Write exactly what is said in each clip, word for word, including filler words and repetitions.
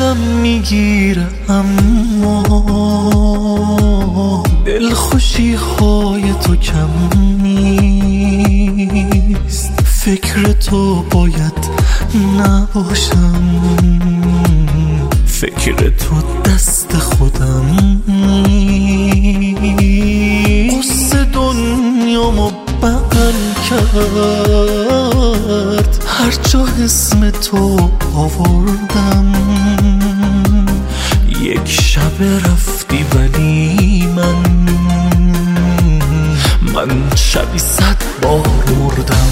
دلم میگیره اما دلخوشی های تو کم نیست. فکر تو باید نباشم، فکر تو دست خودم نیست. قصه دنیامو بغل کرد، هر جا اسم تو آوردم. یک شب رفتی ولی من من شبی صد بار مردم.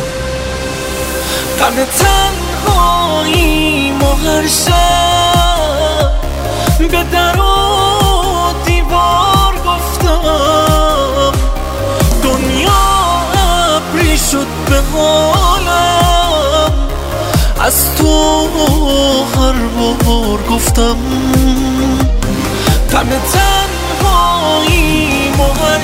غم تنهاییم و هر شب به در و دیوار گفتم. دنیا ابری شد به حالم، از تو هر بار گفتم. غم تنهاییم و هر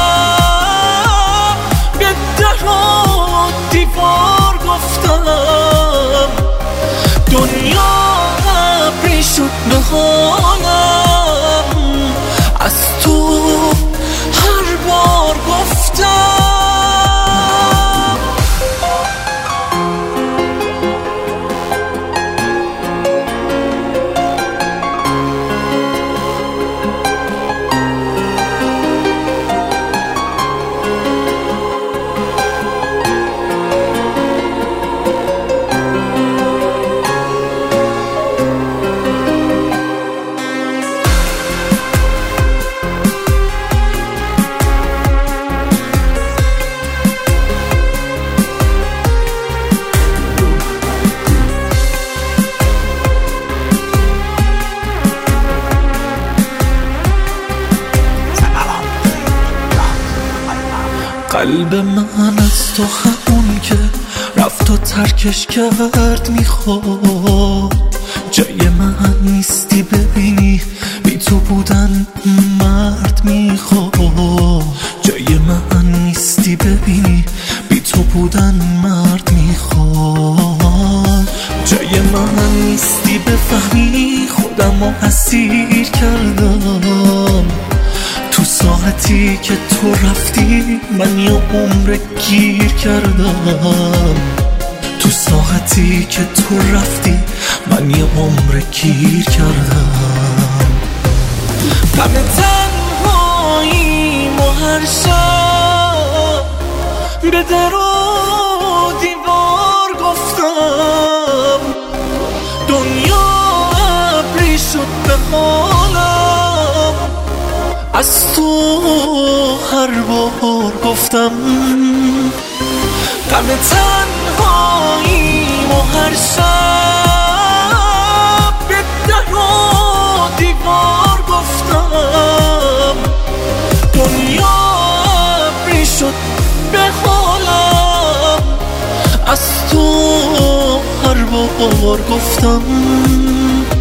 شب به در و دیوار گفتم. دنیا ابری شد به حالم، از تو هر بار گفتم. قلب من از تو همون که رفت و ترکش کرد میخواد. جای من نیستی ببینی، بی تو بودن مرد میخواد. جای من نیستی ببینی، بی تو بودن مرد میخواد. جای من نیستی بفهمی خودم رو اسیر کردم. تو ساعتی که تو رفتی من یه عمر گیر کردم. تو ساعتی که تو رفتی من یه عمر گیر کردم. غم تنهاییم و هر شب به در و دیوار گفتم. دنیا ابری شد به حالم، از تو هر بار گفتم. غم تنهاییم و هر شب به در و دیوار گفتم. دنیا ابری شد به حالم، از تو هر بار گفتم.